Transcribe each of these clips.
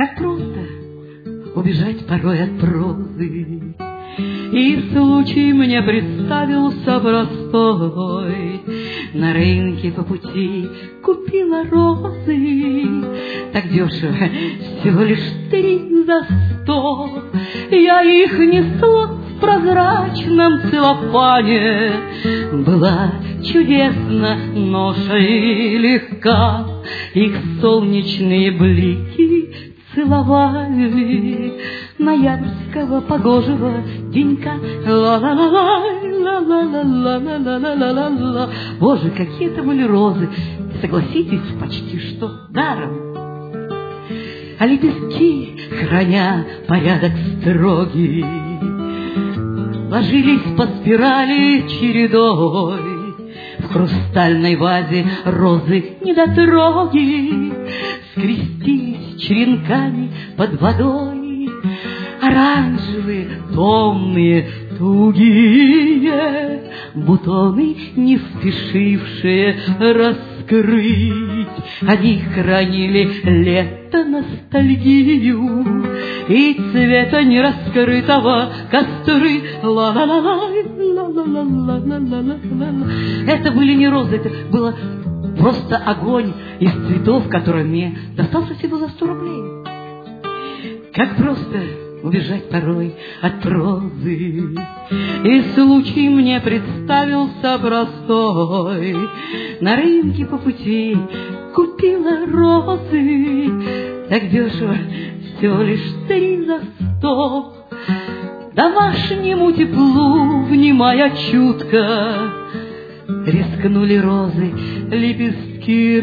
Как просто убежать порой от прозы, и случай мне представился простой. На рынке по пути купила розы, так дешево, всего лишь 3 за 100. Я их несла в прозрачном целлофане, была чудесна ноша и легка, их солнечные блики целовали ноябрьского погожего денька. Ла-ла-ла-ла, ла-ла-ла-ла-ла-ла-ла-ла. Боже, какие это были розы! Согласитесь, почти что даром. А лепестки, храня порядок строгий, ложились по спирали чередой. В хрустальной вазе розы недотроги скрестились черенками под водой. Оранжевые, томные, тугие бутоны, не спешившие раскрыть. Они хранили лето, ностальгию и цвета нераскрытого костры. Ла-ла-ла-ла, ла-ла-ла-ла-ла-ла-ла. Это были не розы, это было просто огонь из цветов, который мне достался всего за 100 рублей. Как просто убежать порой от прозы, и случай мне представился простой. На рынке по пути купила розы, так дешево, всего лишь 3 за 100. Домашнему теплу, внимая чутко, рискнули розы лепестки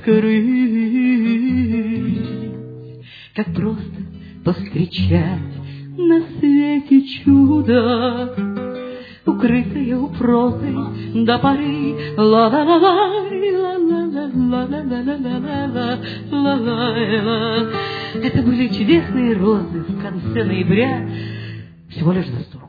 раскрыть. Как просто повстречать на свете чудо, укрытое у прозы до поры. Ла-ла-ла-ла, ла-ла-ла-ла-ла-ла-ла-ла. Это были чудесные розы в конце ноября, всего лишь за 100.